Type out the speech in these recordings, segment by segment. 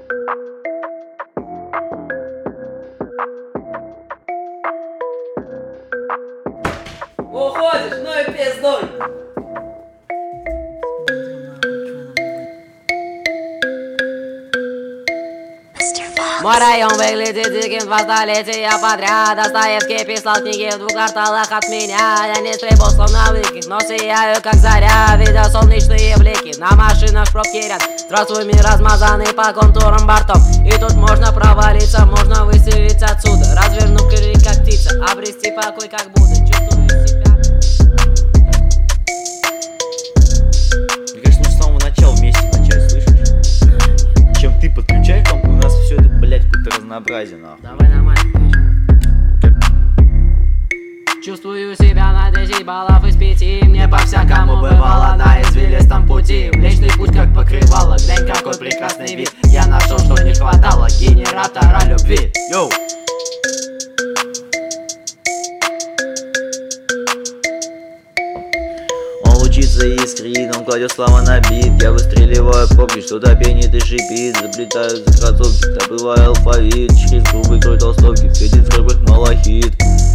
Уходишь, ну и пиздуй! Мой район выглядит диким 2 столетия подряд. Достоевский писал книги в 2 кварталах от меня. Я не стрельбу словно выкид, но сияю как заря, видя солнечные блики. На машинах в пробке ряд. Здравствуй, мир размазанный по контурам бортов. И тут можно провалиться, можно выселить отсюда. Развернув крылья как птица, обрести покой как Будда. Чувствую себя. Мне кажется, лучше с самого начала вместе начать, слышишь? Чем ты подключаешь, там у нас все это, блять, какое-то разнообразие, нахуй. Давай нормально. Чувствую себя на 10 баллов из 5. Мне по-всякому бывало на извилистом пути. Млечный путь как покрывало. Глянь, какой прекрасный вид. Я нашел, что не хватало генератора любви. Йоу! Он лучится и искрит, он кладет слова на бит. Я выстреливаю пробки, что-то пенит и шипит. Заплетаю за кроссовки, добываю алфавит. Через грубый крой толстовки, светит в рыбах малахит.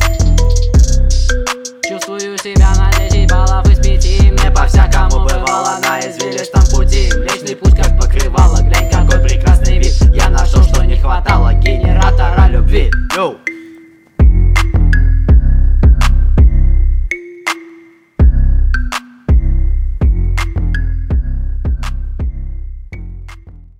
Чувствую себя на 10 баллов из 5. Мне по-всякому бывало на извилистом пути. Млечный путь как покрывало. Глянь, какой прекрасный вид. Я нашел, что не хватало генератора любви. Йоу!